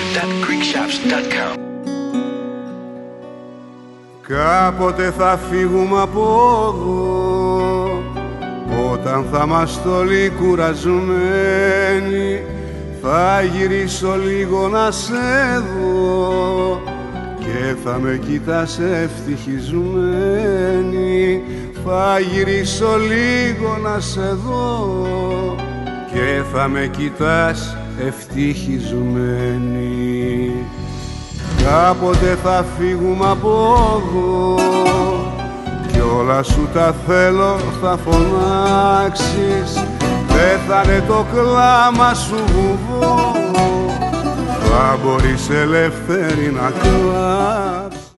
www.greekshops.com. Κάποτε θα φύγουμε από εδώ, όταν θα είμαστε όλοι κουρασμένοι, θα γυρίσω λίγο να σε δω και θα με κοιτάς ευτυχισμένη. Θα γυρίσω λίγο να σε δω και θα με κοιτάς ευτυχισμένη. Κάποτε θα φύγουμε από εδώ κι όλα σου τα θέλω θα φωνάξεις. Δεν θα είναι το κλάμα σου βουβό, θα μπορείς ελεύθερη να κλάψεις.